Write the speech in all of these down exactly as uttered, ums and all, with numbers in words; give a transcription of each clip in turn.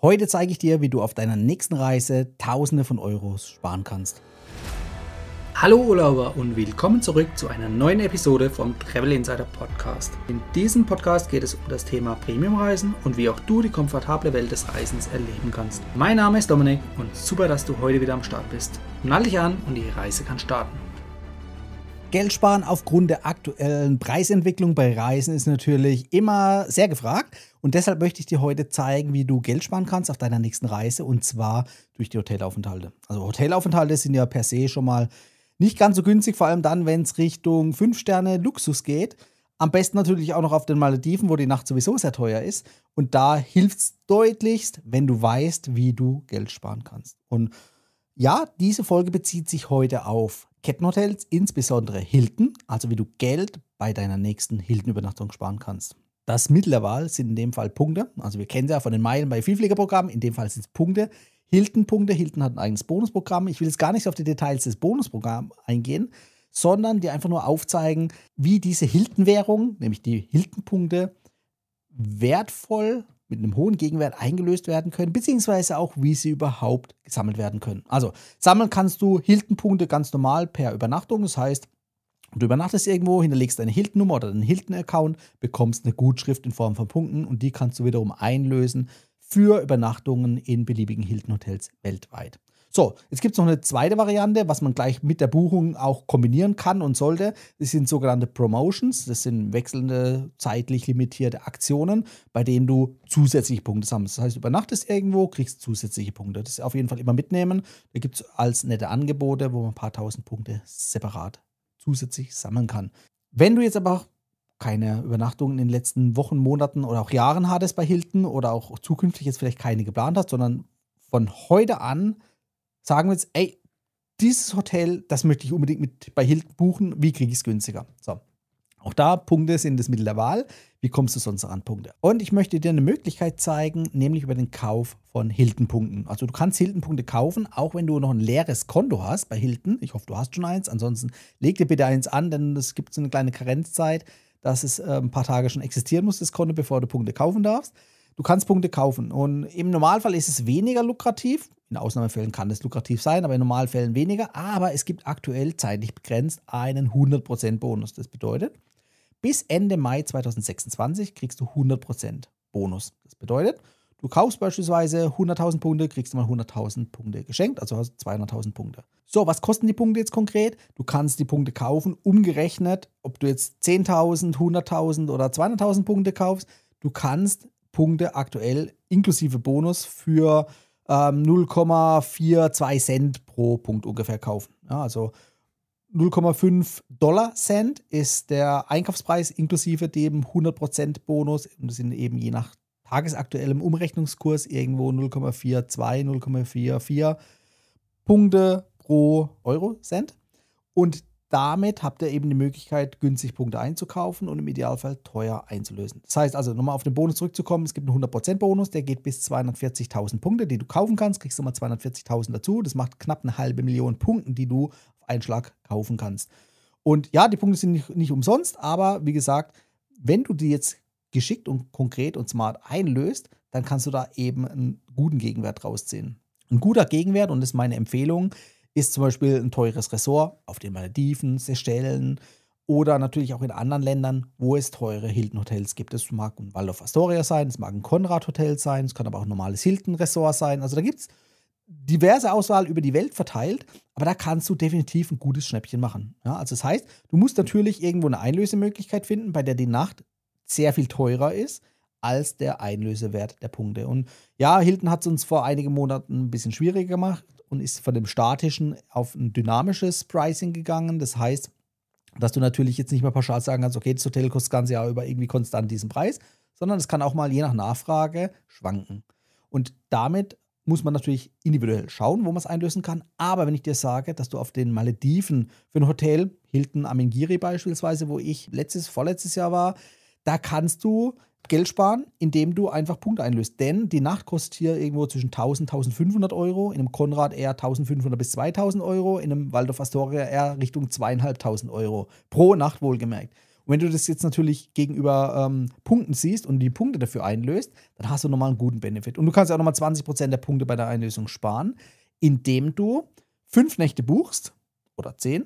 Heute zeige ich dir, wie du auf deiner nächsten Reise Tausende von Euros sparen kannst. Hallo Urlauber und willkommen zurück zu einer neuen Episode vom Travel Insider Podcast. In diesem Podcast geht es um das Thema Premiumreisen und wie auch du die komfortable Welt des Reisens erleben kannst. Mein Name ist Dominik und super, dass du heute wieder am Start bist. Nall dich an und die Reise kann starten. Geld sparen aufgrund der aktuellen Preisentwicklung bei Reisen ist natürlich immer sehr gefragt. Und deshalb möchte ich dir heute zeigen, wie du Geld sparen kannst auf deiner nächsten Reise, und zwar durch die Hotelaufenthalte. Also Hotelaufenthalte sind ja per se schon mal nicht ganz so günstig, vor allem dann, wenn es Richtung fünf Sterne Luxus geht. Am besten natürlich auch noch auf den Malediven, wo die Nacht sowieso sehr teuer ist. Und da hilft es deutlichst, wenn du weißt, wie du Geld sparen kannst. Und ja, diese Folge bezieht sich heute auf Kettenhotels, insbesondere Hilton, also wie du Geld bei deiner nächsten Hilton-Übernachtung sparen kannst. Das Mittel der Wahl sind in dem Fall Punkte. Also wir kennen es ja von den Meilen bei Vielfliegerprogrammen, in dem Fall sind es Punkte. Hilton-Punkte, Hilton hat ein eigenes Bonusprogramm. Ich will jetzt gar nicht auf die Details des Bonusprogramms eingehen, sondern dir einfach nur aufzeigen, wie diese Hilton-Währung, nämlich die Hilton-Punkte, wertvoll mit einem hohen Gegenwert eingelöst werden können, beziehungsweise auch, wie sie überhaupt gesammelt werden können. Also sammeln kannst du Hilton-Punkte ganz normal per Übernachtung. Das heißt, du übernachtest irgendwo, hinterlegst eine Hilton-Nummer oder einen Hilton-Account, bekommst eine Gutschrift in Form von Punkten und die kannst du wiederum einlösen für Übernachtungen in beliebigen Hilton-Hotels weltweit. So, jetzt gibt es noch eine zweite Variante, was man gleich mit der Buchung auch kombinieren kann und sollte. Das sind sogenannte Promotions. Das sind wechselnde, zeitlich limitierte Aktionen, bei denen du zusätzliche Punkte sammelst. Das heißt, du übernachtest irgendwo, kriegst zusätzliche Punkte. Das ist auf jeden Fall immer mitnehmen. Da gibt es als nette Angebote, wo man ein paar tausend Punkte separat zusätzlich sammeln kann. Wenn du jetzt aber keine Übernachtungen in den letzten Wochen, Monaten oder auch Jahren hattest bei Hilton oder auch zukünftig jetzt vielleicht keine geplant hast, sondern von heute an sagen wir jetzt, ey, dieses Hotel, das möchte ich unbedingt mit bei Hilton buchen, wie kriege ich es günstiger? So, auch da, Punkte sind das Mittel der Wahl. Wie kommst du sonst an Punkte? Und ich möchte dir eine Möglichkeit zeigen, nämlich über den Kauf von Hilton-Punkten. Also du kannst Hilton-Punkte kaufen, auch wenn du noch ein leeres Konto hast bei Hilton. Ich hoffe, du hast schon eins. Ansonsten leg dir bitte eins an, denn es gibt so eine kleine Karenzzeit, dass es äh, ein paar Tage schon existieren muss, das Konto, bevor du Punkte kaufen darfst. Du kannst Punkte kaufen und im Normalfall ist es weniger lukrativ. In Ausnahmefällen kann es lukrativ sein, aber in Normalfällen weniger. Aber es gibt aktuell zeitlich begrenzt einen hundert Prozent Bonus. Das bedeutet, bis Ende Mai zweitausendsechsundzwanzig kriegst du hundert Prozent Bonus. Das bedeutet, du kaufst beispielsweise hunderttausend Punkte, kriegst du mal hunderttausend Punkte geschenkt, also hast zweihunderttausend Punkte. So, was kosten die Punkte jetzt konkret? Du kannst die Punkte kaufen, umgerechnet, ob du jetzt zehntausend, hunderttausend oder zweihunderttausend Punkte kaufst. Du kannst Punkte aktuell inklusive Bonus für ähm, null Komma zweiundvierzig Cent pro Punkt ungefähr kaufen. Ja, also null Komma fünf Dollar Cent ist der Einkaufspreis inklusive dem hundert Prozent Bonus. Und das sind eben je nach tagesaktuellem Umrechnungskurs irgendwo null Komma zweiundvierzig, null Komma vierundvierzig Punkte pro Euro Cent. Und damit habt ihr eben die Möglichkeit, günstig Punkte einzukaufen und im Idealfall teuer einzulösen. Das heißt also, nochmal auf den Bonus zurückzukommen, es gibt einen hundert Prozent Bonus, der geht bis zweihundertvierzigtausend Punkte, die du kaufen kannst, kriegst du mal zweihundertvierzigtausend dazu. Das macht knapp eine halbe Million Punkte, die du auf einen Schlag kaufen kannst. Und ja, die Punkte sind nicht, nicht umsonst, aber wie gesagt, wenn du die jetzt geschickt und konkret und smart einlöst, dann kannst du da eben einen guten Gegenwert rausziehen. Ein guter Gegenwert, und das ist meine Empfehlung, ist zum Beispiel ein teures Ressort auf den Malediven, Seychellen oder natürlich auch in anderen Ländern, wo es teure Hilton-Hotels gibt. Das mag ein Waldorf Astoria sein, es mag ein Conrad-Hotel sein, es kann aber auch ein normales Hilton-Ressort sein. Also da gibt es diverse Auswahl über die Welt verteilt, aber da kannst du definitiv ein gutes Schnäppchen machen. Ja, also das heißt, du musst natürlich irgendwo eine Einlösemöglichkeit finden, bei der die Nacht sehr viel teurer ist als der Einlösewert der Punkte. Und ja, Hilton hat es uns vor einigen Monaten ein bisschen schwieriger gemacht und ist von dem statischen auf ein dynamisches Pricing gegangen. Das heißt, dass du natürlich jetzt nicht mehr pauschal sagen kannst, okay, das Hotel kostet das ganze Jahr über irgendwie konstant diesen Preis, sondern es kann auch mal je nach Nachfrage schwanken. Und damit muss man natürlich individuell schauen, wo man es einlösen kann. Aber wenn ich dir sage, dass du auf den Malediven für ein Hotel, Hilton Amingiri beispielsweise, wo ich letztes, vorletztes Jahr war, da kannst du Geld sparen, indem du einfach Punkte einlöst. Denn die Nacht kostet hier irgendwo zwischen tausend, tausendfünfhundert Euro, in einem Conrad eher eintausendfünfhundert bis zweitausend Euro, in einem Waldorf Astoria eher Richtung zweitausendfünfhundert Euro pro Nacht wohlgemerkt. Und Und wenn du das jetzt natürlich gegenüber ähm, Punkten siehst und die Punkte dafür einlöst, dann hast du nochmal einen guten Benefit. Und du kannst auch nochmal zwanzig Prozent der Punkte bei der Einlösung sparen, indem du fünf Nächte buchst oder zehn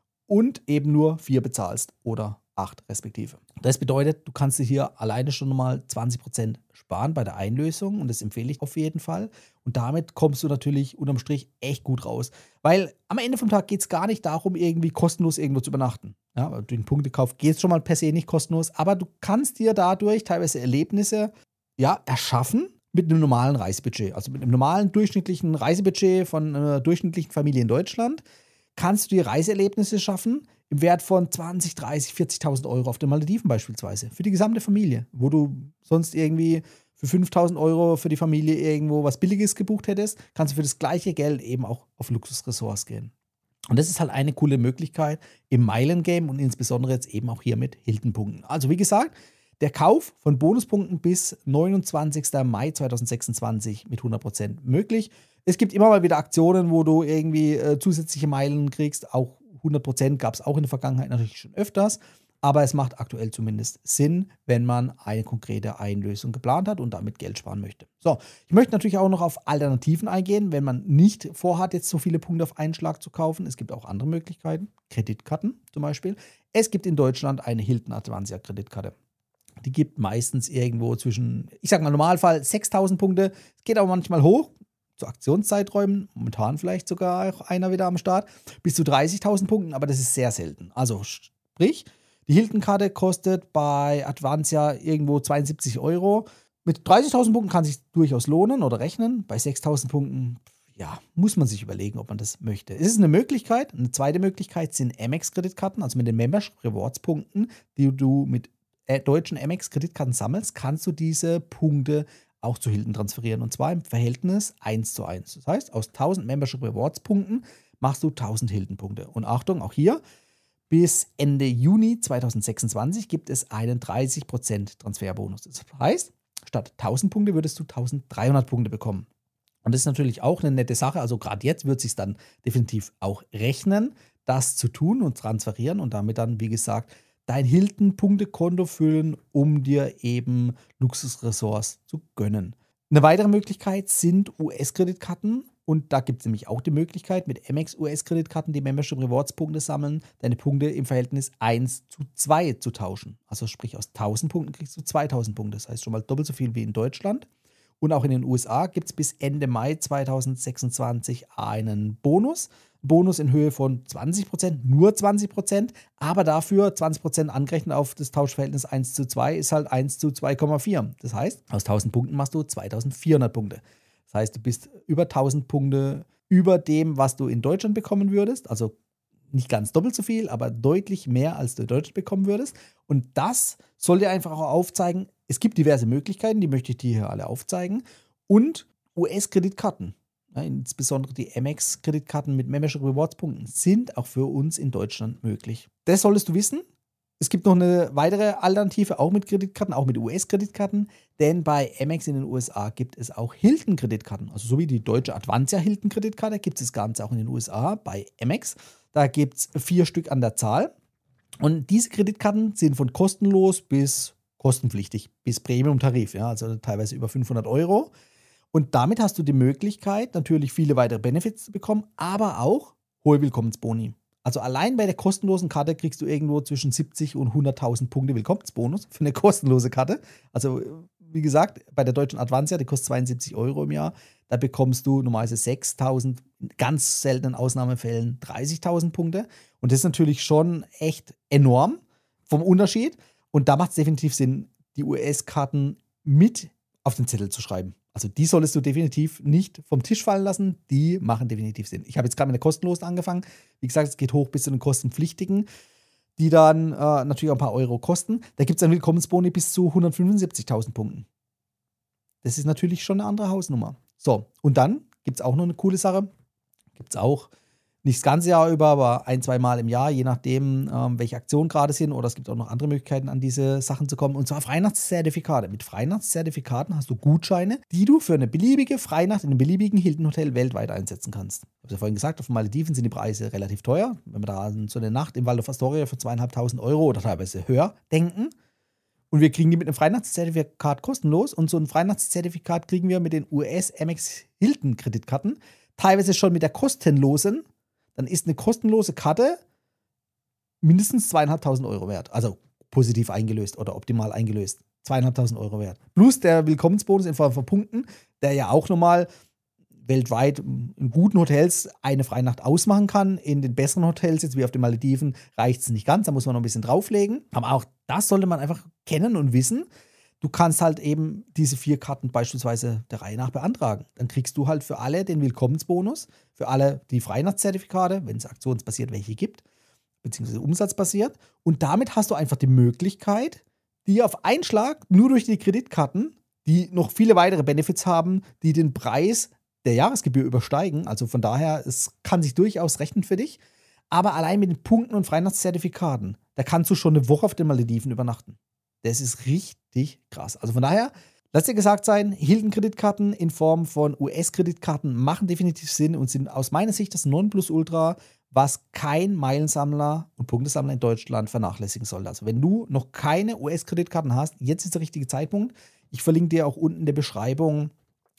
und eben nur vier bezahlst oder acht respektive. Das bedeutet, du kannst dir hier alleine schon mal zwanzig Prozent sparen bei der Einlösung und das empfehle ich auf jeden Fall. Und damit kommst du natürlich unterm Strich echt gut raus. Weil am Ende vom Tag geht es gar nicht darum, irgendwie kostenlos irgendwo zu übernachten. Ja, durch den Punktekauf geht es schon mal per se nicht kostenlos, aber du kannst dir dadurch teilweise Erlebnisse ja, erschaffen mit einem normalen Reisebudget. Also mit einem normalen durchschnittlichen Reisebudget von einer durchschnittlichen Familie in Deutschland kannst du dir Reiseerlebnisse schaffen im Wert von zwanzig, dreißig, vierzigtausend Euro auf den Malediven beispielsweise. Für die gesamte Familie. Wo du sonst irgendwie für fünftausend Euro für die Familie irgendwo was Billiges gebucht hättest, kannst du für das gleiche Geld eben auch auf Luxusressorts gehen. Und das ist halt eine coole Möglichkeit im Meilengame und insbesondere jetzt eben auch hier mit Hilton-Punkten. Also wie gesagt, der Kauf von Bonuspunkten bis neunundzwanzigsten Mai zweitausendsechsundzwanzig mit hundert Prozent möglich. Es gibt immer mal wieder Aktionen, wo du irgendwie äh, zusätzliche Meilen kriegst. Auch hundert Prozent gab es auch in der Vergangenheit natürlich schon öfters. Aber es macht aktuell zumindest Sinn, wenn man eine konkrete Einlösung geplant hat und damit Geld sparen möchte. So, ich möchte natürlich auch noch auf Alternativen eingehen, wenn man nicht vorhat, jetzt so viele Punkte auf einen Schlag zu kaufen. Es gibt auch andere Möglichkeiten, Kreditkarten zum Beispiel. Es gibt in Deutschland eine Hilton Advanzia Kreditkarte. Die gibt meistens irgendwo zwischen, ich sag mal im Normalfall sechstausend Punkte. Es geht aber manchmal hoch, zu Aktionszeiträumen, momentan vielleicht sogar auch einer wieder am Start, bis zu dreißigtausend Punkten, aber das ist sehr selten. Also sprich, die Hilton-Karte kostet bei Advanzia irgendwo zweiundsiebzig Euro. Mit dreißigtausend Punkten kann es sich durchaus lohnen oder rechnen. Bei sechstausend Punkten, ja, muss man sich überlegen, ob man das möchte. Es ist eine Möglichkeit. Eine zweite Möglichkeit sind Amex-Kreditkarten, also mit den Membership-Rewards-Punkten, die du mit äh, deutschen Amex-Kreditkarten sammelst, kannst du diese Punkte auch zu Hilton transferieren. Und zwar im Verhältnis eins zu eins. Das heißt, aus tausend Membership-Rewards-Punkten machst du tausend Hilton-Punkte. Und Achtung, auch hier, bis Ende Juni zweitausendsechsundzwanzig gibt es einen dreißig Prozent Transferbonus. Das heißt, statt tausend Punkte würdest du dreizehnhundert Punkte bekommen. Und das ist natürlich auch eine nette Sache. Also gerade jetzt wird es sich dann definitiv auch rechnen, das zu tun und transferieren und damit dann, wie gesagt, dein Hilton-Punktekonto füllen, um dir eben Luxusressorts zu gönnen. Eine weitere Möglichkeit sind U S-Kreditkarten. Und da gibt es nämlich auch die Möglichkeit, mit Amex U S-Kreditkarten die Membership Rewards Punkte sammeln, deine Punkte im Verhältnis eins zu zwei zu tauschen. Also sprich, aus tausend Punkten kriegst du zweitausend Punkte. Das heißt schon mal doppelt so viel wie in Deutschland. Und auch in den U S A gibt es bis Ende Mai zweitausendsechsundzwanzig einen Bonus. Bonus in Höhe von zwanzig Prozent, nur zwanzig Prozent, aber dafür zwanzig Prozent angerechnet auf das Tauschverhältnis eins zu zwei ist halt eins zu zwei Komma vier. Das heißt, aus tausend Punkten machst du zweitausendvierhundert Punkte. Das heißt, du bist über tausend Punkte über dem, was du in Deutschland bekommen würdest. Also nicht ganz doppelt so viel, aber deutlich mehr, als du in Deutschland bekommen würdest. Und das soll dir einfach auch aufzeigen, es gibt diverse Möglichkeiten, die möchte ich dir hier alle aufzeigen. Und U S-Kreditkarten, ja, insbesondere die Amex-Kreditkarten mit Membership Rewards-Punkten, sind auch für uns in Deutschland möglich. Das solltest du wissen. Es gibt noch eine weitere Alternative, auch mit Kreditkarten, auch mit U S-Kreditkarten, denn bei Amex in den U S A gibt es auch Hilton-Kreditkarten. Also so wie die deutsche Advanzia Hilton-Kreditkarte gibt es das Ganze auch in den U S A bei Amex. Da gibt es vier Stück an der Zahl. Und diese Kreditkarten sind von kostenlos bis kostenpflichtig, bis Premium-Tarif, ja, also teilweise über fünfhundert Euro. Und damit hast du die Möglichkeit, natürlich viele weitere Benefits zu bekommen, aber auch hohe Willkommensboni. Also allein bei der kostenlosen Karte kriegst du irgendwo zwischen siebzig und hunderttausend Punkte Willkommensbonus für eine kostenlose Karte. Also wie gesagt, bei der deutschen Advanzia, die kostet zweiundsiebzig Euro im Jahr, da bekommst du normalerweise sechstausend, in ganz seltenen Ausnahmefällen dreißigtausend Punkte. Und das ist natürlich schon echt enorm vom Unterschied. Und da macht es definitiv Sinn, die U S-Karten mit auf den Zettel zu schreiben. Also die solltest du definitiv nicht vom Tisch fallen lassen. Die machen definitiv Sinn. Ich habe jetzt gerade mit der kostenlosen angefangen. Wie gesagt, es geht hoch bis zu den kostenpflichtigen, die dann äh, natürlich auch ein paar Euro kosten. Da gibt es dann Willkommensboni bis zu hundertfünfundsiebzigtausend Punkten. Das ist natürlich schon eine andere Hausnummer. So, und dann gibt es auch noch eine coole Sache. Gibt es auch nicht das ganze Jahr über, aber ein, zwei Mal im Jahr, je nachdem, ähm, welche Aktionen gerade sind. Oder es gibt auch noch andere Möglichkeiten, an diese Sachen zu kommen. Und zwar Freinachtszertifikate. Mit Freinachtszertifikaten hast du Gutscheine, die du für eine beliebige Freinacht in einem beliebigen Hilton-Hotel weltweit einsetzen kannst. Ich habe ja vorhin gesagt, auf den Malediven sind die Preise relativ teuer. Wenn wir da an so eine Nacht im Waldorf Astoria für zweieinhalbtausend Euro oder teilweise höher denken. Und wir kriegen die mit einem Freinachtszertifikat kostenlos. Und so ein Freinachtszertifikat kriegen wir mit den U S-Amex Hilton-Kreditkarten. Teilweise schon mit der kostenlosen. Dann ist eine kostenlose Karte mindestens zweieinhalbtausend Euro wert. Also positiv eingelöst oder optimal eingelöst. zweieinhalbtausend Euro wert. Plus der Willkommensbonus in Form von Punkten, der ja auch nochmal weltweit in guten Hotels eine Freinacht ausmachen kann. In den besseren Hotels, jetzt wie auf den Malediven, reicht es nicht ganz. Da muss man noch ein bisschen drauflegen. Aber auch das sollte man einfach kennen und wissen. Du kannst halt eben diese vier Karten beispielsweise der Reihe nach beantragen. Dann kriegst du halt für alle den Willkommensbonus, für alle die Freinachtszertifikate, wenn es aktionsbasiert welche gibt, beziehungsweise umsatzbasiert. Und damit hast du einfach die Möglichkeit, die auf einen Schlag nur durch die Kreditkarten, die noch viele weitere Benefits haben, die den Preis der Jahresgebühr übersteigen. Also von daher, es kann sich durchaus rechnen für dich. Aber allein mit den Punkten und Freinachtszertifikaten, da kannst du schon eine Woche auf den Malediven übernachten. Das ist richtig krass. Also von daher, lass dir gesagt sein, Hilton-Kreditkarten in Form von U S-Kreditkarten machen definitiv Sinn und sind aus meiner Sicht das Nonplusultra, was kein Meilensammler und Punktesammler in Deutschland vernachlässigen sollte. Also wenn du noch keine U S-Kreditkarten hast, jetzt ist der richtige Zeitpunkt. Ich verlinke dir auch unten in der Beschreibung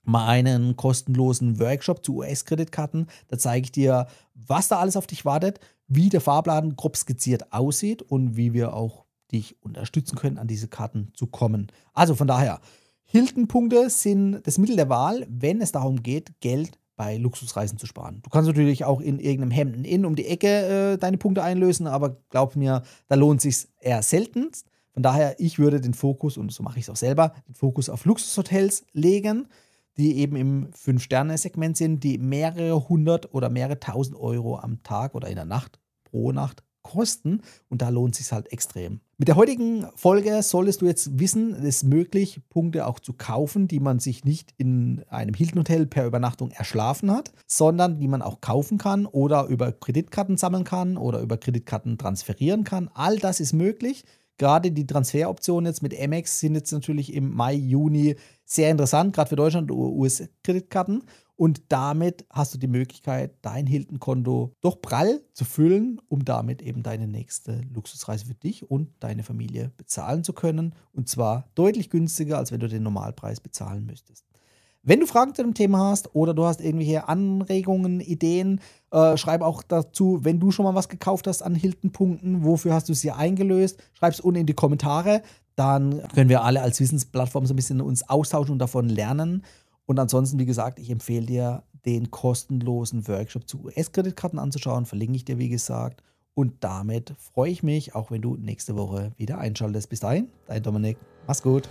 meinen kostenlosen Workshop zu U S-Kreditkarten. Da zeige ich dir, was da alles auf dich wartet, wie der Fahrplan grob skizziert aussieht und wie wir auch dich unterstützen können, an diese Karten zu kommen. Also von daher, Hilton-Punkte sind das Mittel der Wahl, wenn es darum geht, Geld bei Luxusreisen zu sparen. Du kannst natürlich auch in irgendeinem Hampton Inn um die Ecke äh, deine Punkte einlösen, aber glaub mir, da lohnt es sich eher selten. Von daher, ich würde den Fokus, und so mache ich es auch selber, den Fokus auf Luxushotels legen, die eben im fünf-Sterne-Segment sind, die mehrere hundert oder mehrere tausend Euro am Tag oder in der Nacht pro Nacht kosten. Und da lohnt es sich halt extrem. Mit der heutigen Folge solltest du jetzt wissen, es ist möglich, Punkte auch zu kaufen, die man sich nicht in einem Hilton-Hotel per Übernachtung erschlafen hat, sondern die man auch kaufen kann oder über Kreditkarten sammeln kann oder über Kreditkarten transferieren kann. All das ist möglich. Gerade die Transferoptionen jetzt mit Amex sind jetzt natürlich im Mai, Juni sehr interessant, gerade für Deutschland und U S-Kreditkarten. Und damit hast du die Möglichkeit, dein Hilton-Konto doch prall zu füllen, um damit eben deine nächste Luxusreise für dich und deine Familie bezahlen zu können. Und zwar deutlich günstiger, als wenn du den Normalpreis bezahlen müsstest. Wenn du Fragen zu dem Thema hast oder du hast irgendwelche Anregungen, Ideen, äh, schreib auch dazu, wenn du schon mal was gekauft hast an Hilton-Punkten, wofür hast du sie eingelöst, schreib es unten in die Kommentare, dann können wir alle als Wissensplattform so ein bisschen uns austauschen und davon lernen. Und ansonsten, wie gesagt, ich empfehle dir, den kostenlosen Workshop zu U S-Kreditkarten anzuschauen, verlinke ich dir, wie gesagt. Und damit freue ich mich, auch wenn du nächste Woche wieder einschaltest. Bis dahin, dein Dominik, mach's gut.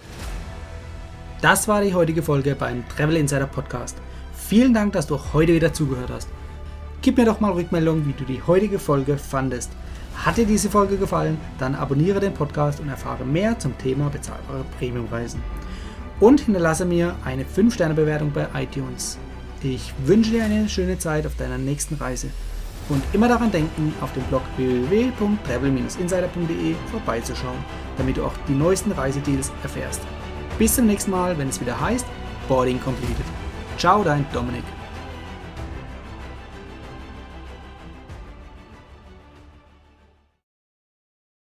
Das war die heutige Folge beim Travel Insider Podcast. Vielen Dank, dass du auch heute wieder zugehört hast. Gib mir doch mal Rückmeldung, wie du die heutige Folge fandest. Hat dir diese Folge gefallen, dann abonniere den Podcast und erfahre mehr zum Thema bezahlbare Premiumreisen. Und hinterlasse mir eine fünf Sterne Bewertung bei iTunes. Ich wünsche dir eine schöne Zeit auf deiner nächsten Reise. Und immer daran denken, auf dem Blog w w w punkt travel Bindestrich insider punkt de vorbeizuschauen, damit du auch die neuesten Reisedeals erfährst. Bis zum nächsten Mal, wenn es wieder heißt Boarding Completed. Ciao, dein Dominik.